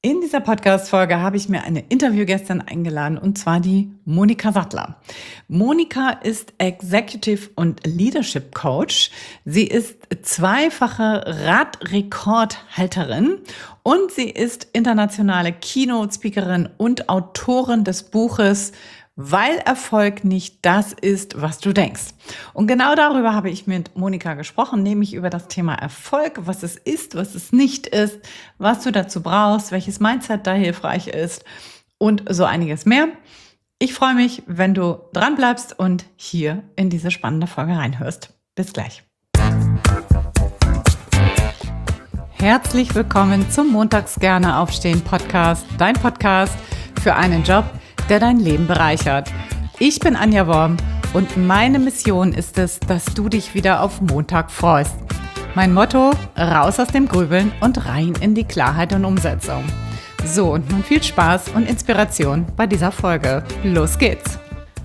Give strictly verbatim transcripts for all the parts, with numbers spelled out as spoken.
In dieser Podcast-Folge habe ich mir eine Interviewgästin eingeladen, und zwar die Monika Sattler. Monika ist Executive und Leadership Coach. Sie ist zweifache Radrekordhalterin und sie ist internationale Keynote-Speakerin und Autorin des Buches Weil Erfolg nicht das ist, was du denkst. Und genau darüber habe ich mit Monika gesprochen, nämlich über das Thema Erfolg, was es ist, was es nicht ist, was du dazu brauchst, welches Mindset da hilfreich ist und so einiges mehr. Ich freue mich, wenn du dran bleibst und hier in diese spannende Folge reinhörst. Bis gleich. Herzlich willkommen zum Montags gerne aufstehen Podcast, dein Podcast für einen Job, der dein Leben bereichert. Ich bin Anja Worm und meine Mission ist es, dass du dich wieder auf Montag freust. Mein Motto: raus aus dem Grübeln und rein in die Klarheit und Umsetzung. So, und nun viel Spaß und Inspiration bei dieser Folge. Los geht's!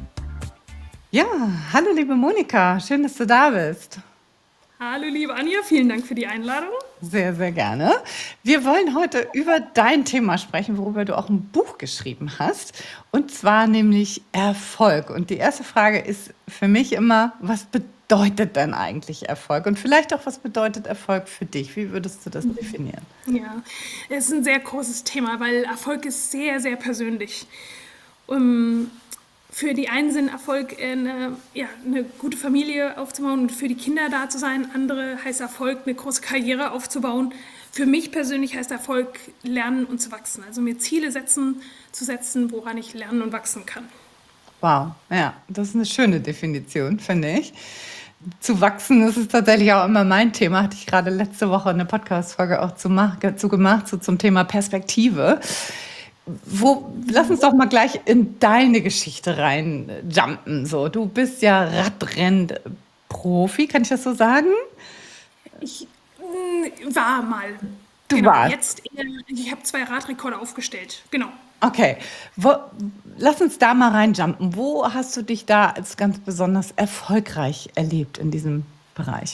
Ja, hallo liebe Monika, schön, dass du da bist. Hallo liebe Anja, vielen Dank für die Einladung. Sehr, sehr gerne. Wir wollen heute über dein Thema sprechen, worüber du auch ein Buch geschrieben hast, und zwar nämlich Erfolg. Und die erste Frage ist für mich immer, was bedeutet denn eigentlich Erfolg? Und vielleicht auch, was bedeutet Erfolg für dich? Wie würdest du das definieren? Ja, es ist ein sehr großes Thema, weil Erfolg ist sehr, sehr persönlich. Um, Für die einen sind Erfolg, eine, ja, eine gute Familie aufzubauen und für die Kinder da zu sein. Andere heißt Erfolg, eine große Karriere aufzubauen. Für mich persönlich heißt Erfolg, lernen und zu wachsen. Also mir Ziele setzen, zu setzen, woran ich lernen und wachsen kann. Wow, ja, das ist eine schöne Definition, finde ich. Zu wachsen, das ist tatsächlich auch immer mein Thema. Hatte ich gerade letzte Woche eine Podcast-Folge auch zu, mach, zu gemacht, so zum Thema Perspektive. Wo, lass uns doch mal gleich in deine Geschichte reinjumpen. So, du bist ja Radrennprofi, kann ich das so sagen? Ich mh, war mal. Du Genau, warst. jetzt eher, ich habe zwei Radrekorde aufgestellt. Genau. Okay, Wo, lass uns da mal reinjumpen. Wo hast du dich da als ganz besonders erfolgreich erlebt in diesem Bereich?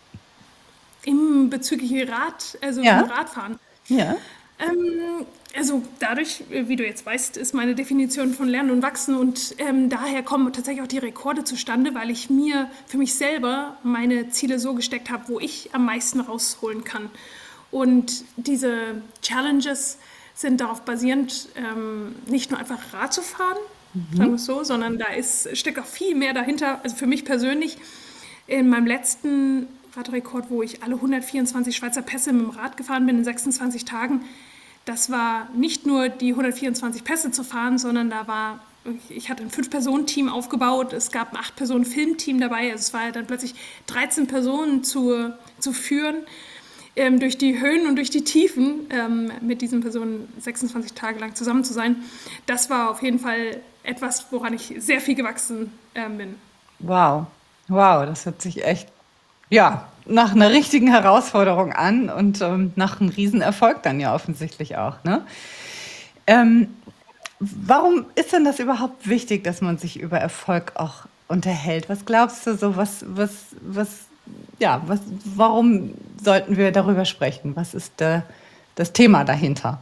Im bezüglich Rad, also vom Ja, Radfahren. ja. Ähm, also dadurch, äh, wie du jetzt weißt, ist meine Definition von Lernen und Wachsen und ähm, daher kommen tatsächlich auch die Rekorde zustande, weil ich mir für mich selber meine Ziele so gesteckt habe, wo ich am meisten rausholen kann. Und diese Challenges sind darauf basierend, ähm, nicht nur einfach Rad zu fahren, sagen wir es so, sondern da ist, steckt auch viel mehr dahinter. Also für mich persönlich, in meinem letzten Radrekord, wo ich alle hundertvierundzwanzig Schweizer Pässe mit dem Rad gefahren bin in sechsundzwanzig Tagen, das war nicht nur die hundertvierundzwanzig Pässe zu fahren, sondern da war, ich hatte ein Fünf-Personen-Team aufgebaut, es gab ein Acht-Personen-Filmteam dabei, also es war dann plötzlich dreizehn Personen zu, zu führen, ähm, durch die Höhen und durch die Tiefen, ähm, mit diesen Personen sechsundzwanzig Tage lang zusammen zu sein. Das war auf jeden Fall etwas, woran ich sehr viel gewachsen ähm, bin. Wow, wow, das hört sich echt, ja, nach einer richtigen Herausforderung an und ähm, nach einem Riesenerfolg dann ja offensichtlich auch, ne? Ähm, Warum ist denn das überhaupt wichtig, dass man sich über Erfolg auch unterhält? Was glaubst du so, was, was, was, ja, was, warum sollten wir darüber sprechen? Was ist äh, das Thema dahinter?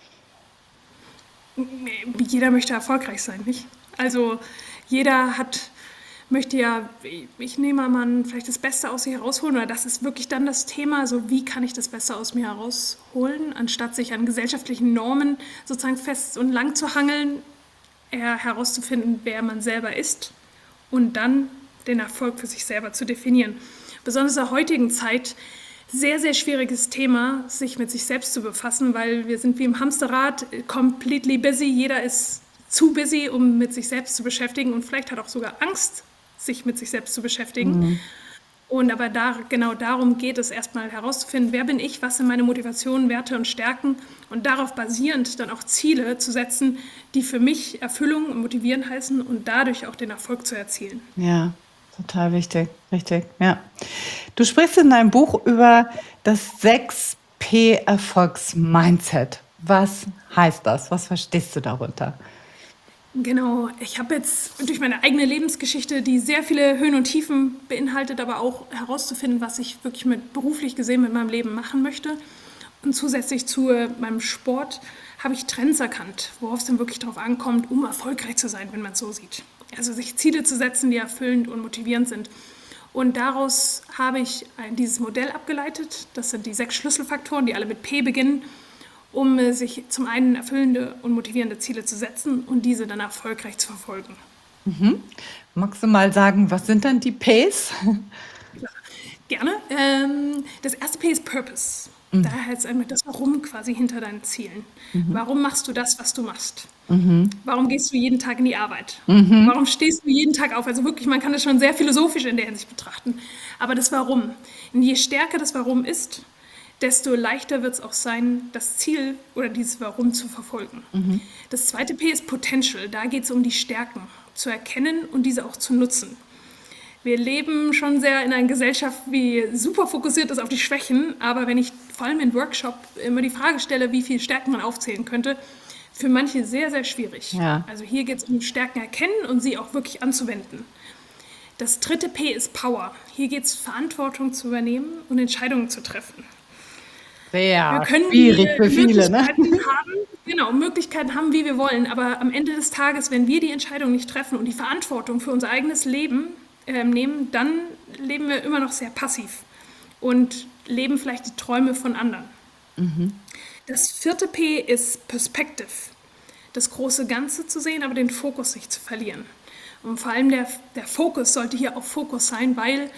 Jeder möchte erfolgreich sein, nicht? Also jeder hat, möchte ja, ich nehme mal vielleicht das Beste aus sich herausholen, oder das ist wirklich dann das Thema, so wie kann ich das Beste aus mir herausholen, anstatt sich an gesellschaftlichen Normen sozusagen fest und lang zu hangeln, eher herauszufinden, wer man selber ist und dann den Erfolg für sich selber zu definieren. Besonders in der heutigen Zeit sehr, sehr schwieriges Thema, sich mit sich selbst zu befassen, weil wir sind wie im Hamsterrad, completely busy, jeder ist zu busy, um mit sich selbst zu beschäftigen und vielleicht hat auch sogar Angst, sich mit sich selbst zu beschäftigen. Mhm. Und aber da, genau darum geht es erstmal herauszufinden, wer bin ich, was sind meine Motivationen, Werte und Stärken und darauf basierend dann auch Ziele zu setzen, die für mich Erfüllung und Motivieren heißen und dadurch auch den Erfolg zu erzielen. Ja, total wichtig, richtig, ja. Du sprichst in deinem Buch über das sechs P-Erfolgs-Mindset. Was heißt das? Was verstehst du darunter? Genau, ich habe jetzt durch meine eigene Lebensgeschichte, die sehr viele Höhen und Tiefen beinhaltet, aber auch herauszufinden, was ich wirklich mit beruflich gesehen mit meinem Leben machen möchte. Und zusätzlich zu äh, meinem Sport habe ich Trends erkannt, worauf es dann wirklich darauf ankommt, um erfolgreich zu sein, wenn man es so sieht. Also sich Ziele zu setzen, die erfüllend und motivierend sind. Und daraus habe ich ein, dieses Modell abgeleitet. Das sind die sechs Schlüsselfaktoren, die alle mit P beginnen, um äh, sich zum einen erfüllende und motivierende Ziele zu setzen und diese dann erfolgreich zu verfolgen. Mhm. Magst du mal sagen, was sind dann die Ps? Gerne. Ähm, das erste P ist Purpose. Mhm. Daher heißt es einmal das Warum quasi hinter deinen Zielen. Mhm. Warum machst du das, was du machst? Mhm. Warum gehst du jeden Tag in die Arbeit? Mhm. Warum stehst du jeden Tag auf? Also wirklich, man kann das schon sehr philosophisch in der Hinsicht betrachten. Aber das Warum. Und je stärker das Warum ist, desto leichter wird es auch sein, das Ziel oder dieses Warum zu verfolgen. Mhm. Das zweite P ist Potential. Da geht es um die Stärken zu erkennen und diese auch zu nutzen. Wir leben schon sehr in einer Gesellschaft, die super fokussiert ist auf die Schwächen, aber wenn ich vor allem im Workshop immer die Frage stelle, wie viele Stärken man aufzählen könnte, für manche sehr, sehr schwierig. Ja. Also hier geht es um Stärken erkennen und sie auch wirklich anzuwenden. Das dritte P ist Power. Hier geht es Verantwortung zu übernehmen und Entscheidungen zu treffen. Sehr Wir können schwierig die für viele, ne? Möglichkeiten haben, genau, Möglichkeiten haben, wie wir wollen, aber am Ende des Tages, wenn wir die Entscheidung nicht treffen und die Verantwortung für unser eigenes Leben äh, nehmen, dann leben wir immer noch sehr passiv und leben vielleicht die Träume von anderen. Mhm. Das vierte P ist Perspective. Das große Ganze zu sehen, aber den Fokus nicht zu verlieren. Und vor allem der, der Fokus sollte hier auch Fokus sein, weil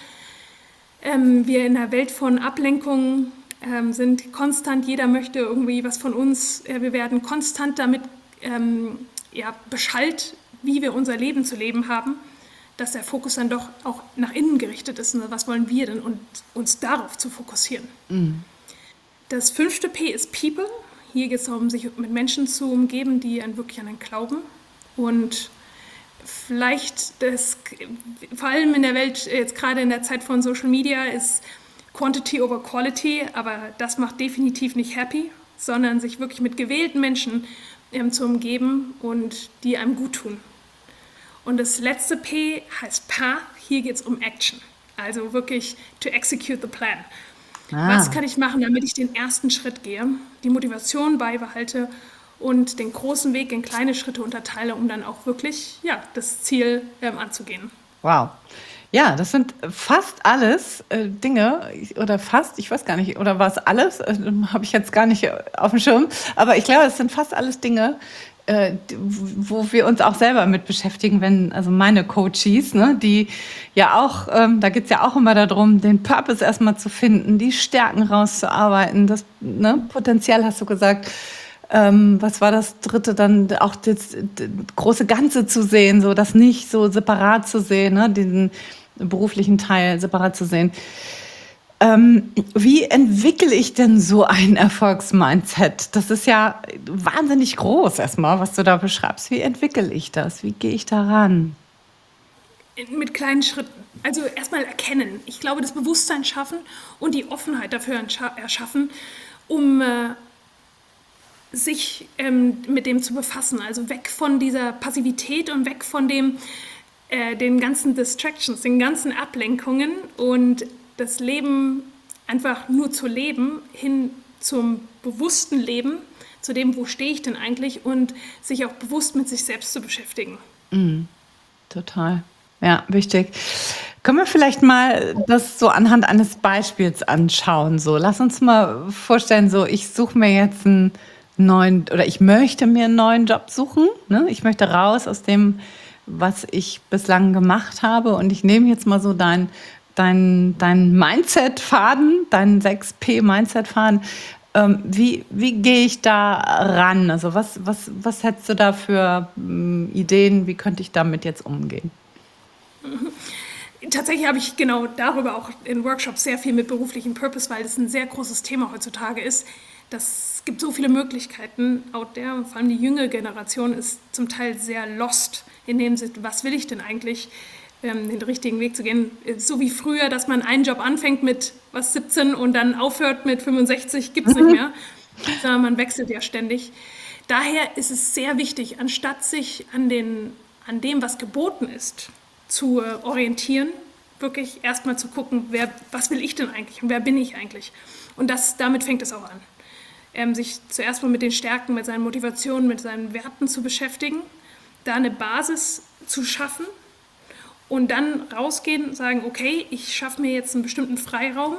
ähm, wir in einer Welt von Ablenkungen ähm, sind konstant, jeder möchte irgendwie was von uns, äh, wir werden konstant damit ähm, ja, beschallt, wie wir unser Leben zu leben haben, dass der Fokus dann doch auch nach innen gerichtet ist. Und was wollen wir denn? Und uns darauf zu fokussieren. Mhm. Das fünfte P ist People. Hier geht es darum, sich mit Menschen zu umgeben, die an, wirklich an einen glauben. Und vielleicht, das, vor allem in der Welt, jetzt gerade in der Zeit von Social Media, ist Quantity over Quality, aber das macht definitiv nicht happy, sondern sich wirklich mit gewählten Menschen ähm, zu umgeben und die einem gut tun. Und das letzte P heißt Path. Hier geht es um Action. Also wirklich to execute the plan. Ah. Was kann ich machen, damit ich den ersten Schritt gehe, die Motivation beibehalte und den großen Weg in kleine Schritte unterteile, um dann auch wirklich ja, das Ziel ähm, anzugehen. Wow. Ja, das sind fast alles äh, Dinge, oder fast, ich weiß gar nicht, oder war es alles, äh, habe ich jetzt gar nicht auf dem Schirm, aber ich glaube, es sind fast alles Dinge, äh, wo wir uns auch selber mit beschäftigen, wenn, also meine Coaches, ne, die ja auch, ähm, da geht es ja auch immer darum, den Purpose erstmal zu finden, die Stärken rauszuarbeiten, das ne, Potenzial, hast du gesagt. Ähm, was war das dritte, dann auch das, das große Ganze zu sehen, so das nicht so separat zu sehen, ne, diesen beruflichen Teil separat zu sehen. Ähm, wie entwickle ich denn so ein Erfolgsmindset? Das ist ja wahnsinnig groß erstmal, was du da beschreibst. Wie entwickle ich das? Wie gehe ich da ran? Mit kleinen Schritten. Also erstmal erkennen. Ich glaube, das Bewusstsein schaffen und die Offenheit dafür erschaffen, um äh, sich ähm, mit dem zu befassen. Also weg von dieser Passivität und weg von dem, äh, den ganzen Distractions, den ganzen Ablenkungen und das Leben einfach nur zu leben, hin zum bewussten Leben, zu dem, wo stehe ich denn eigentlich und sich auch bewusst mit sich selbst zu beschäftigen. Mm, total. Ja, wichtig. Können wir vielleicht mal das so anhand eines Beispiels anschauen? So, lass uns mal vorstellen, so ich suche mir jetzt einen neuen oder ich möchte mir einen neuen Job suchen. Ne? Ich möchte raus aus dem, was ich bislang gemacht habe und ich nehme jetzt mal so dein dein, dein Mindset-Faden, deinen sechs P Mindset-Faden. Ähm, wie, wie gehe ich da ran? Also was, was, was hättest du da für ähm, Ideen? Wie könnte ich damit jetzt umgehen? Tatsächlich habe ich genau darüber auch in Workshops sehr viel mit beruflichem Purpose, weil das ein sehr großes Thema heutzutage ist. Es gibt so viele Möglichkeiten out there und vor allem die jüngere Generation ist zum Teil sehr lost in dem Sinne, was will ich denn eigentlich? Den richtigen Weg zu gehen. So wie früher, dass man einen Job anfängt mit was siebzehn und dann aufhört mit fünfundsechzig, gibt es nicht mehr, sondern man wechselt ja ständig. Daher ist es sehr wichtig, anstatt sich an, den, an dem, was geboten ist, zu orientieren, wirklich erstmal zu gucken, wer, was will ich denn eigentlich und wer bin ich eigentlich? Und das, damit fängt es auch an. ähm, sich zuerst mal mit den Stärken, mit seinen Motivationen, mit seinen Werten zu beschäftigen, da eine Basis zu schaffen und dann rausgehen und sagen, okay, ich schaffe mir jetzt einen bestimmten Freiraum,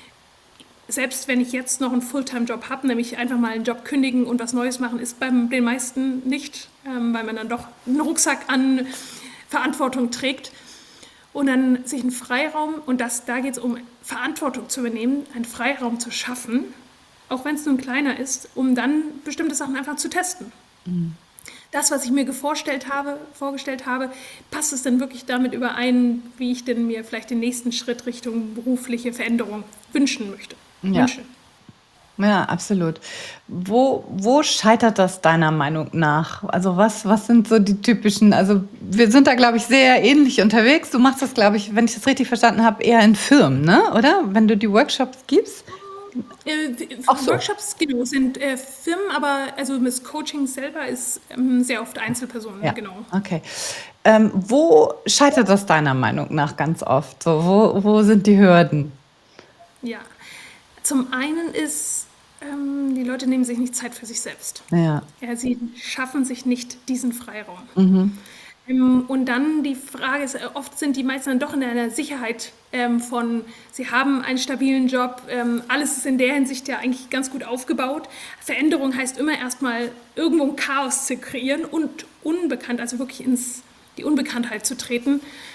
selbst wenn ich jetzt noch einen Fulltime-Job habe, nämlich einfach mal einen Job kündigen und was Neues machen, ist bei den meisten nicht, ähm, weil man dann doch einen Rucksack an Verantwortung trägt. Und dann sich einen Freiraum, und das, da geht es um Verantwortung zu übernehmen, einen Freiraum zu schaffen, auch wenn es nun kleiner ist, um dann bestimmte Sachen einfach zu testen. Mhm. Das, was ich mir vorgestellt habe, vorgestellt habe, passt es denn wirklich damit überein, wie ich denn mir vielleicht den nächsten Schritt Richtung berufliche Veränderung wünschen möchte? Ja. Wünsche. Ja, absolut. Wo, wo scheitert das deiner Meinung nach? Also was, was sind so die typischen, also wir sind da, glaube ich, sehr ähnlich unterwegs. Du machst das, glaube ich, wenn ich das richtig verstanden habe, eher in Firmen, ne? Oder? Wenn du die Workshops gibst? Äh, Ach so. Workshops genau, sind äh, Firmen, aber also das Coaching selber ist ähm, sehr oft Einzelpersonen, Ja, genau. okay. Ähm, wo scheitert das deiner Meinung nach ganz oft? So, wo, wo sind die Hürden? Ja, zum einen ist, ähm, die Leute nehmen sich nicht Zeit für sich selbst. Ja. Ja, sie schaffen sich nicht diesen Freiraum. Mhm. Ähm, und dann die Frage ist, äh, oft sind die meisten dann doch in einer Sicherheit ähm, von, sie haben einen stabilen Job, ähm, alles ist in der Hinsicht ja eigentlich ganz gut aufgebaut. Veränderung heißt immer erstmal irgendwo ein Chaos zu kreieren und unbekannt, also wirklich ins die Unbekanntheit zu treten,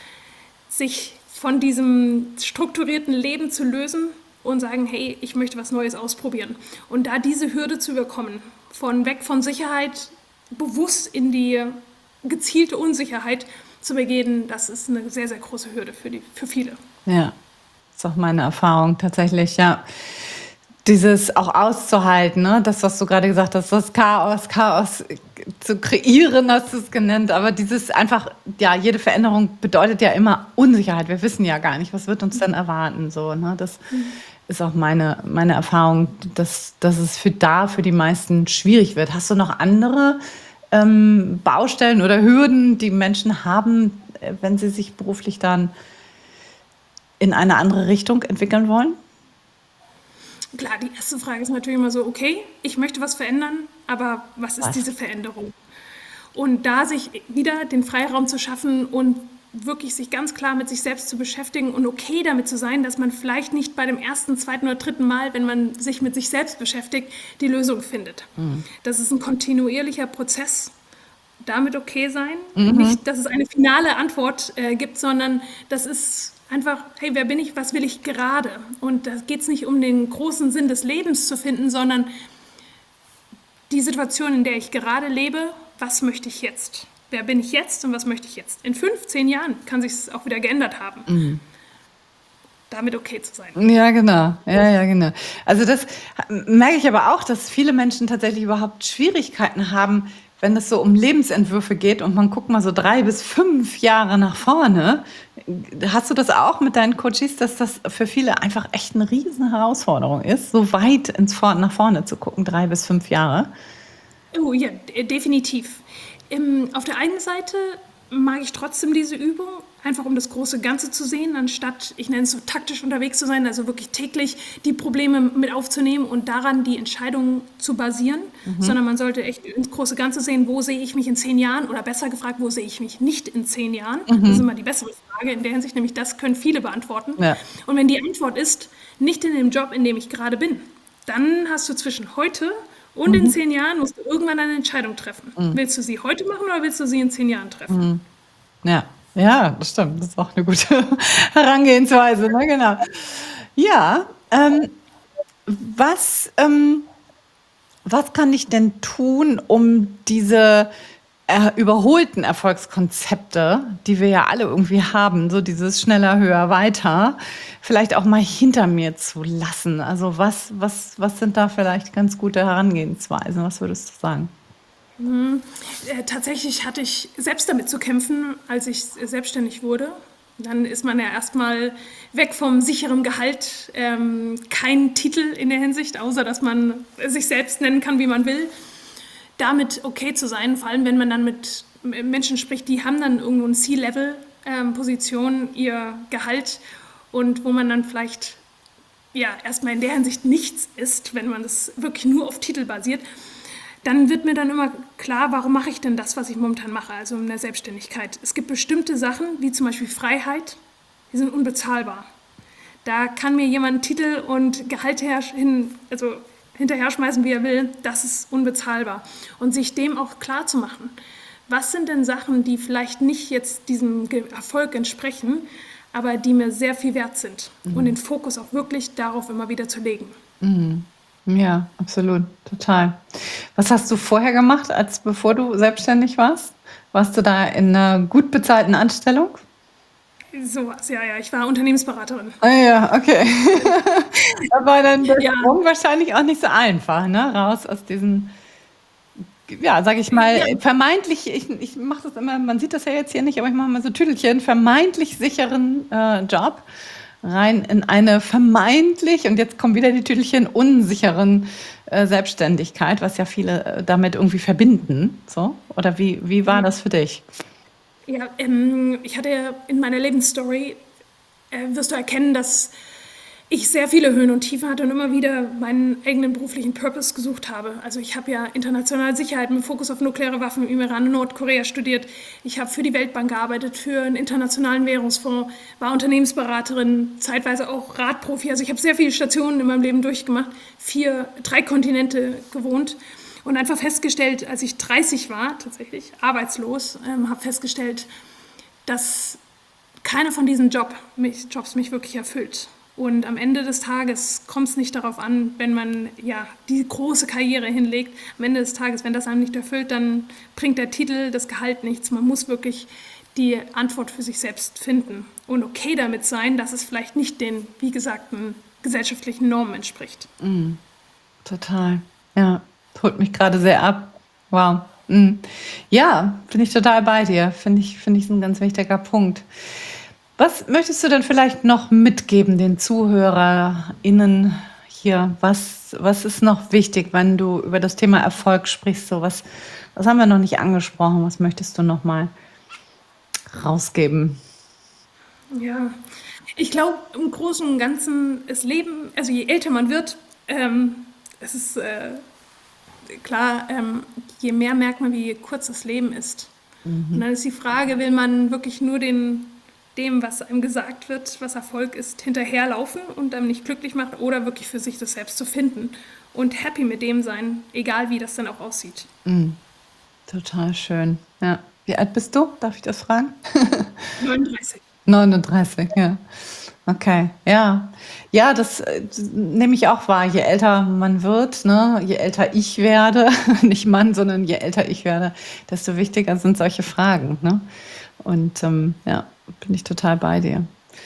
sich von diesem strukturierten Leben zu lösen und sagen, hey, ich möchte was Neues ausprobieren. Und da diese Hürde zu überkommen, von weg von Sicherheit bewusst in die gezielte Unsicherheit zu begehen, das ist eine sehr, sehr große Hürde für, die, für viele. Ja, ist auch meine Erfahrung tatsächlich, ja. Dieses auch auszuhalten, ne? Das, was du gerade gesagt hast, das Chaos, Chaos zu kreieren, hast du es genannt, aber dieses einfach, ja, jede Veränderung bedeutet ja immer Unsicherheit. Wir wissen ja gar nicht, was wird uns denn erwarten, so, ne? Das mhm. ist auch meine, meine Erfahrung, dass, dass es für da für die meisten schwierig wird. Hast du noch andere ähm, Baustellen oder Hürden, die Menschen haben, wenn sie sich beruflich dann in eine andere Richtung entwickeln wollen? Klar, die erste Frage ist natürlich immer so, okay, ich möchte was verändern, aber was ist Was? diese Veränderung? Und da sich wieder den Freiraum zu schaffen und wirklich sich ganz klar mit sich selbst zu beschäftigen und okay damit zu sein, dass man vielleicht nicht bei dem ersten, zweiten oder dritten Mal, wenn man sich mit sich selbst beschäftigt, die Lösung findet. Mhm. Das ist ein kontinuierlicher Prozess. Damit okay sein. Mhm. Nicht, dass es eine finale Antwort äh, gibt, sondern das ist einfach, hey, wer bin ich, was will ich gerade? Und da geht es nicht um den großen Sinn des Lebens zu finden, sondern die Situation, in der ich gerade lebe, was möchte ich jetzt? Wer bin ich jetzt und was möchte ich jetzt? In fünf, zehn Jahren kann sich es auch wieder geändert haben. Mhm. Damit okay zu sein. Ja, genau. Ja, ja, genau. Also das merke ich aber auch, dass viele Menschen tatsächlich überhaupt Schwierigkeiten haben, wenn es so um Lebensentwürfe geht und man guckt mal so drei bis fünf Jahre nach vorne. Hast du das auch mit deinen Coaches, dass das für viele einfach echt eine riesen Herausforderung ist, so weit ins Vor- nach vorne zu gucken, drei bis fünf Jahre? Oh ja, definitiv. Ähm, auf der einen Seite mag ich trotzdem diese Übung, einfach um das große Ganze zu sehen, anstatt, ich nenne es so, taktisch unterwegs zu sein, also wirklich täglich die Probleme mit aufzunehmen und daran die Entscheidungen zu basieren, mhm. sondern man sollte echt ins große Ganze sehen, wo sehe ich mich in zehn Jahren oder besser gefragt, wo sehe ich mich nicht in zehn Jahren? Mhm. Das ist immer die bessere Frage in der Hinsicht, nämlich das können viele beantworten. Ja. Und wenn die Antwort ist, nicht in dem Job, in dem ich gerade bin, dann hast du zwischen heute und mhm. in zehn Jahren musst du irgendwann eine Entscheidung treffen. Mhm. Willst du sie heute machen oder willst du sie in zehn Jahren treffen? Mhm. Ja. Ja, das stimmt. Das ist auch eine gute Herangehensweise, ne? Genau. Ja, ähm, was, ähm, was kann ich denn tun, um diese äh, überholten Erfolgskonzepte, die wir ja alle irgendwie haben, so dieses schneller, höher, weiter, vielleicht auch mal hinter mir zu lassen? Also was, was, was sind da vielleicht ganz gute Herangehensweisen? Was würdest du sagen? Mhm. Äh, tatsächlich hatte ich selbst damit zu kämpfen, als ich selbstständig wurde. Dann ist man ja erstmal weg vom sicheren Gehalt, ähm, kein Titel in der Hinsicht, außer dass man sich selbst nennen kann, wie man will. Damit okay zu sein, vor allem wenn man dann mit Menschen spricht, die haben dann irgendwo eine C-Level-Position, ähm, ihr Gehalt und wo man dann vielleicht ja erstmal in der Hinsicht nichts ist, wenn man das wirklich nur auf Titel basiert, dann wird mir dann immer klar, warum mache ich denn das, was ich momentan mache, also in der Selbstständigkeit. Es gibt bestimmte Sachen, wie zum Beispiel Freiheit, die sind unbezahlbar. Da kann mir jemand einen Titel und Gehalt her, hin, also hinterher schmeißen, wie er will, das ist unbezahlbar. Und sich dem auch klar zu machen, was sind denn Sachen, die vielleicht nicht jetzt diesem Erfolg entsprechen, aber die mir sehr viel wert sind. Mhm. Und den Fokus auch wirklich darauf immer wieder zu legen. Mhm. Ja, absolut, total. Was hast du vorher gemacht, als bevor du selbstständig warst? Warst du da in einer gut bezahlten Anstellung? Sowas, ja, ja. Ich war Unternehmensberaterin. Ah ja, okay. Da war dann der Ja. Sprung wahrscheinlich auch nicht so einfach, ne? Raus aus diesen, ja, sag ich mal, Ja. vermeintlich, ich, ich mache das immer, man sieht das ja jetzt hier nicht, aber ich mache mal so Tüdelchen, vermeintlich sicheren äh, Job rein in eine vermeintlich, und jetzt kommen wieder die Tüdelchen, unsicheren äh, Selbstständigkeit, was ja viele äh, damit irgendwie verbinden. So? Oder wie, wie war das für dich? Ja, ähm, ich hatte ja in meiner Lebensstory, äh, wirst du erkennen, dass ich sehr viele Höhen und Tiefen hatte und immer wieder meinen eigenen beruflichen Purpose gesucht habe. Also ich habe ja internationale Sicherheit mit Fokus auf nukleare Waffen im Iran und Nordkorea studiert. Ich habe für die Weltbank gearbeitet, für einen internationalen Währungsfonds, war Unternehmensberaterin, zeitweise auch Radprofi. Also ich habe sehr viele Stationen in meinem Leben durchgemacht, vier, drei Kontinente gewohnt. Und einfach festgestellt, als ich dreißig war, tatsächlich arbeitslos, ähm, habe festgestellt, dass keiner von diesen Job, mich, Jobs mich wirklich erfüllt. Und am Ende des Tages kommt es nicht darauf an, wenn man ja die große Karriere hinlegt. Am Ende des Tages, wenn das einem nicht erfüllt, dann bringt der Titel, das Gehalt nichts. Man muss wirklich die Antwort für sich selbst finden und okay damit sein, dass es vielleicht nicht den, wie gesagten, gesellschaftlichen Normen entspricht. Mm, total, ja. Holt mich gerade sehr ab. Wow. Mhm. Ja, bin ich total bei dir. Finde ich, finde ich ein ganz wichtiger Punkt. Was möchtest du denn vielleicht noch mitgeben den ZuhörerInnen hier? Was, was ist noch wichtig, wenn du über das Thema Erfolg sprichst? So was, was haben wir noch nicht angesprochen? Was möchtest du noch mal rausgeben? Ja, ich glaube, im Großen und Ganzen, das Leben, also je älter man wird, ähm, es ist äh, klar, ähm, je mehr merkt man, wie kurz das Leben ist. Mhm. Und dann ist die Frage, will man wirklich nur den, dem, was einem gesagt wird, was Erfolg ist, hinterherlaufen und einem nicht glücklich macht, oder wirklich für sich das selbst zu finden und happy mit dem sein, egal wie das dann auch aussieht. Mhm. Total schön. Ja. Wie alt bist du? Darf ich das fragen? neununddreißig. neununddreißig, ja. Okay, ja. Ja, das, äh, nehme ich auch wahr. Je älter man wird, ne, je älter ich werde, nicht Mann, sondern je älter ich werde, desto wichtiger sind solche Fragen. Ne? Und ähm, ja, bin ich total bei dir.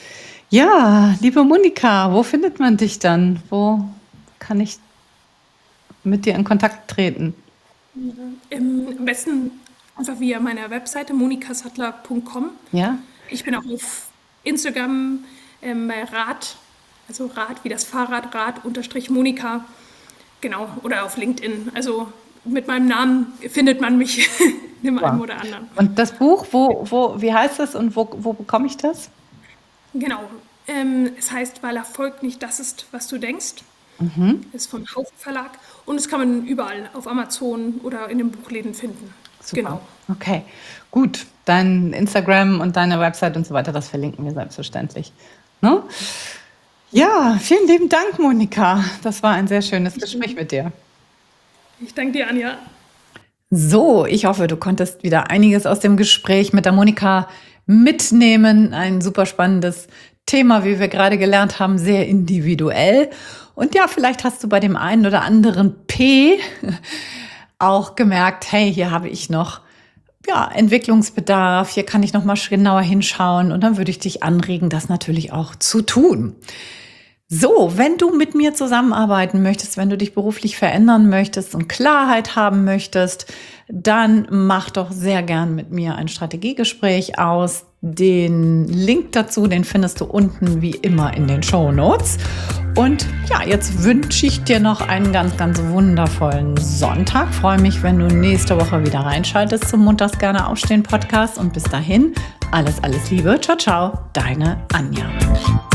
Ja, liebe Monika, wo findet man dich dann? Wo kann ich mit dir in Kontakt treten? Ähm, am besten einfach via meiner Webseite monikasattler punkt com. Ja? Ich bin auch auf Instagram ähm, bei Rad, also Rad wie das Fahrrad, Rad unterstrich Monika, genau, oder auf LinkedIn. Also mit meinem Namen findet man mich in dem einen oder anderen. Und das Buch, wo, wo, wie heißt das und wo, wo bekomme ich das? Genau, ähm, es heißt, weil Erfolg nicht das ist, was du denkst. Mhm. Ist vom Haupt Verlag und das kann man überall auf Amazon oder in den Buchläden finden. Super. Genau. Okay, gut. Dein Instagram und deine Website und so weiter, das verlinken wir selbstverständlich. Ne? Ja, vielen lieben Dank, Monika. Das war ein sehr schönes Gespräch mit dir. Ich danke dir, Anja. So, ich hoffe, du konntest wieder einiges aus dem Gespräch mit der Monika mitnehmen. Ein super spannendes Thema, wie wir gerade gelernt haben, sehr individuell. Und ja, vielleicht hast du bei dem einen oder anderen P auch gemerkt, hey, hier habe ich noch ja, Entwicklungsbedarf, hier kann ich noch mal genauer hinschauen und dann würde ich dich anregen, das natürlich auch zu tun. So, wenn du mit mir zusammenarbeiten möchtest, wenn du dich beruflich verändern möchtest und Klarheit haben möchtest, dann mach doch sehr gern mit mir ein Strategiegespräch aus. Den Link dazu, den findest du unten wie immer in den Shownotes. Und ja, jetzt wünsche ich dir noch einen ganz, ganz wundervollen Sonntag. Freue mich, wenn du nächste Woche wieder reinschaltest zum Montags gerne aufstehen Podcast. Und bis dahin, alles, alles Liebe. Ciao, ciao, deine Anja.